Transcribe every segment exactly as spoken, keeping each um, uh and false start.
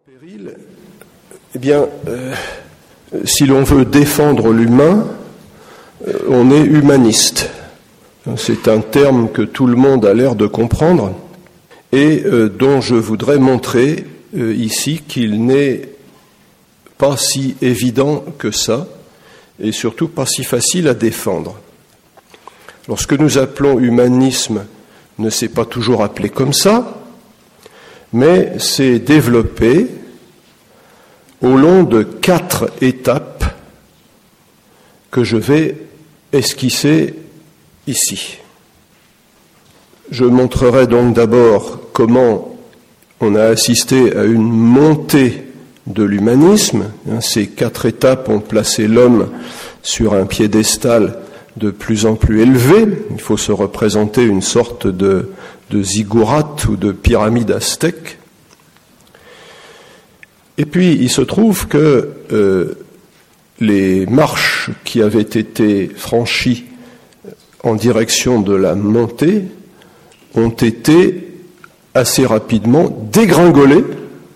Péril, eh bien, euh, si l'on veut défendre l'humain, euh, on est humaniste. C'est un terme que tout le monde a l'air de comprendre et euh, dont je voudrais montrer euh, ici qu'il n'est pas si évident que ça et surtout pas si facile à défendre. Alors, ce que nous appelons humanisme ne s'est pas toujours appelé comme ça, mais c'est développé au long de quatre étapes que je vais esquisser ici. Je montrerai donc d'abord comment on a assisté à une montée de l'humanisme. Ces quatre étapes ont placé l'homme sur un piédestal de plus en plus élevé. Il faut se représenter une sorte de, de ziggourate ou de pyramide aztèque. Et puis, il se trouve que euh, les marches qui avaient été franchies en direction de la montée ont été assez rapidement dégringolées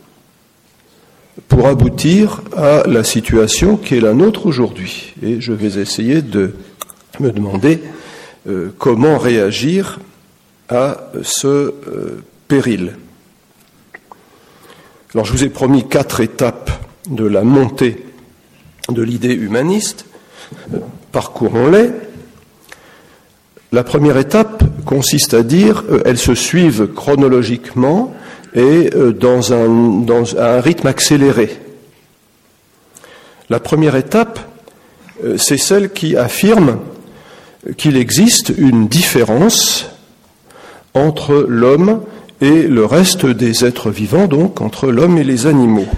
pour aboutir à la situation qui est la nôtre aujourd'hui. Et je vais essayer de me demander euh, comment réagir à ce euh, péril. Alors, je vous ai promis quatre étapes de la montée de l'idée humaniste. Parcourons-les. La première étape consiste à dire euh, elles se suivent chronologiquement et euh, dans un, dans un rythme accéléré. La première étape, euh, c'est celle qui affirme qu'il existe une différence entre l'homme et le reste des êtres vivants, donc entre l'homme et les animaux.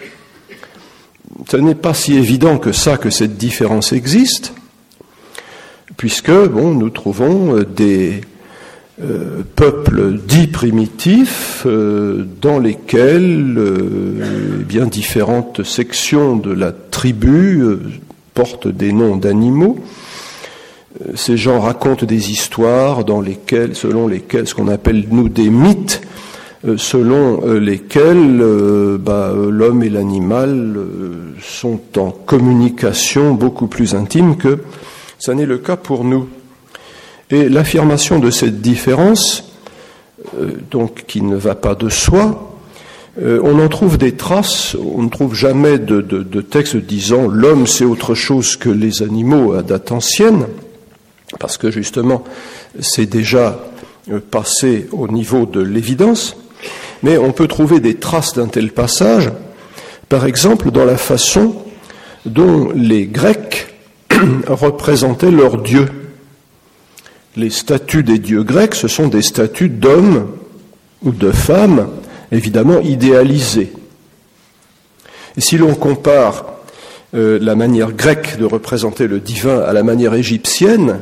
Ce n'est pas si évident que ça, que cette différence existe, puisque bon, nous trouvons des euh, peuples dits primitifs euh, dans lesquels euh, eh bien, différentes sections de la tribu euh, portent des noms d'animaux. Ces gens racontent des histoires dans lesquelles, selon lesquelles, ce qu'on appelle nous des mythes, selon lesquels euh, bah, l'homme et l'animal euh, sont en communication beaucoup plus intime que ça n'est le cas pour nous. Et l'affirmation de cette différence, euh, donc qui ne va pas de soi, euh, on en trouve des traces. On ne trouve jamais de, de, de texte disant l'homme c'est autre chose que les animaux à date ancienne. Parce que justement, c'est déjà passé au niveau de l'évidence, mais on peut trouver des traces d'un tel passage, par exemple dans la façon dont les Grecs représentaient leurs dieux. Les statues des dieux grecs, ce sont des statues d'hommes ou de femmes, évidemment idéalisées. Et si l'on compare euh, la manière grecque de représenter le divin à la manière égyptienne,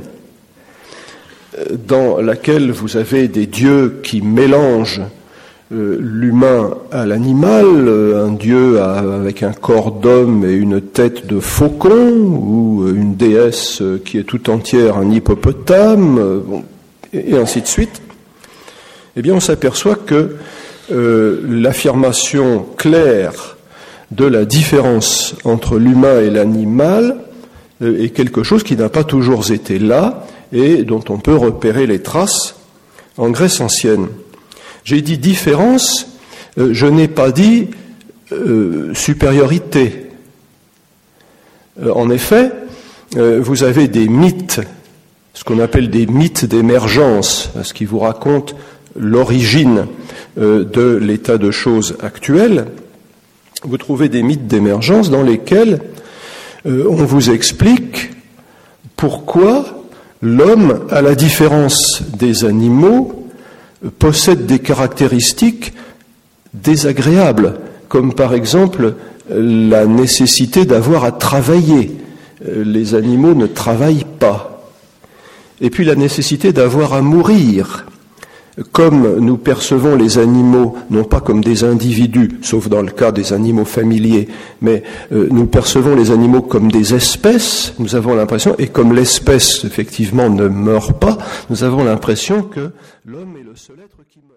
dans laquelle vous avez des dieux qui mélangent euh, l'humain à l'animal, euh, un dieu à, avec un corps d'homme et une tête de faucon, ou euh, une déesse euh, qui est tout entière un hippopotame, euh, bon, et, et ainsi de suite, eh bien on s'aperçoit que euh, l'affirmation claire de la différence entre l'humain et l'animal euh, est quelque chose qui n'a pas toujours été là, et dont on peut repérer les traces en Grèce ancienne. J'ai dit différence, euh, je n'ai pas dit euh, supériorité. Euh, en effet, euh, vous avez des mythes, ce qu'on appelle des mythes d'émergence, ce qui vous raconte l'origine euh, de l'état de choses actuel. Vous trouvez des mythes d'émergence dans lesquels euh, on vous explique pourquoi l'homme, à la différence des animaux, possède des caractéristiques désagréables, comme par exemple la nécessité d'avoir à travailler. Les animaux ne travaillent pas. Et puis la nécessité d'avoir à mourir. Comme nous percevons les animaux, non pas comme des individus, sauf dans le cas des animaux familiers, mais euh, nous percevons les animaux comme des espèces, nous avons l'impression, et comme l'espèce, effectivement, ne meurt pas, nous avons l'impression que l'homme est le seul être qui meurt.